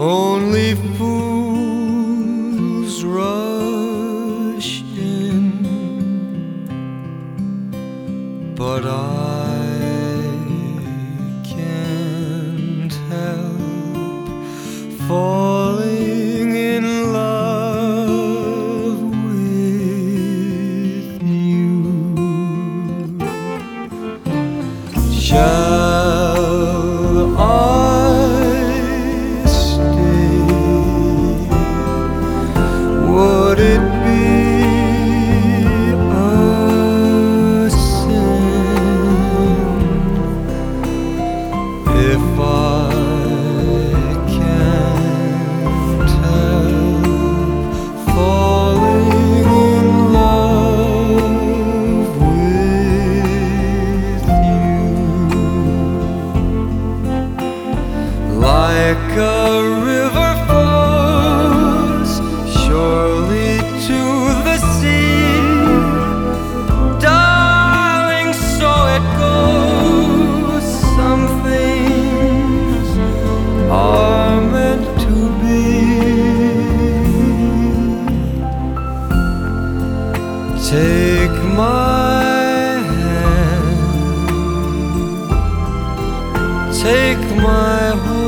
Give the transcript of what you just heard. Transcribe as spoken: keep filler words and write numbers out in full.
Only fools rush in, but I can't help falling in love with you. Shall I stay? Would it be a sin if I can't help falling in love with you? Like a river flows surely to the sea, darling, so it goes. Some things are meant to be. Take my hand, take my heart,